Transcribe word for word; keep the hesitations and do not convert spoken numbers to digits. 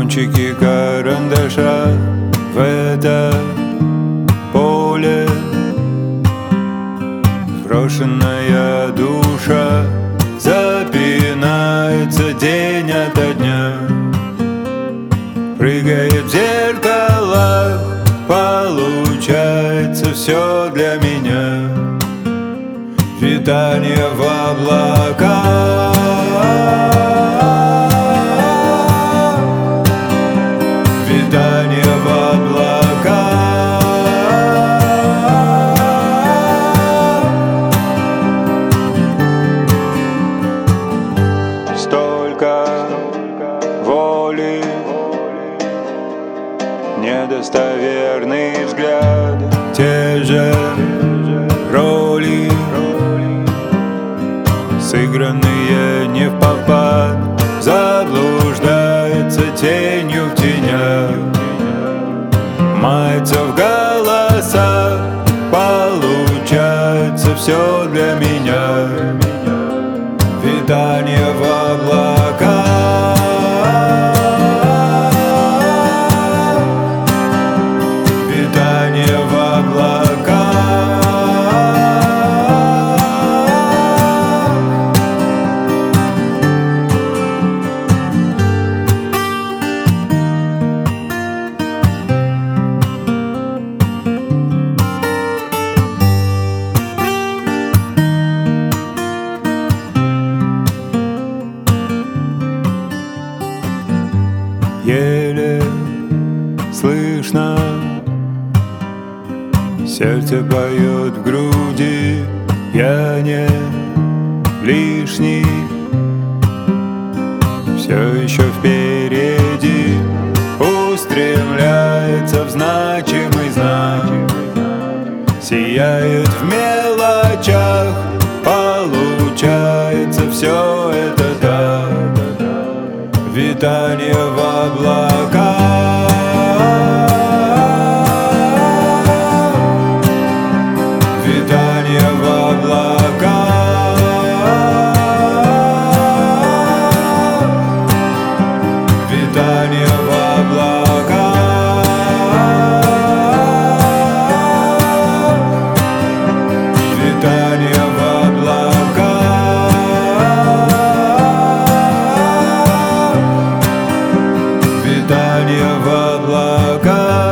кончики карандаша в это поле. Брошенная душа запинается день ото дня, прыгает в зеркалах, получается все для меня. Витание в облаках, витание в облаках, столько воли, недостоверный взгляд, те же роли, сыгранные не впопад, заблуждается тенью в тенях, мается в голосах, получается все для меня. Витание в облаках, витание в облаках, еле слышно, сердце поет в груди, я не лишний, все еще впереди, устремляется в значимый знак, сияет в мелочах, получается все это так. Витание в облаках, витание в облаках, витание в облаках, витание в облаках, витание в облаках.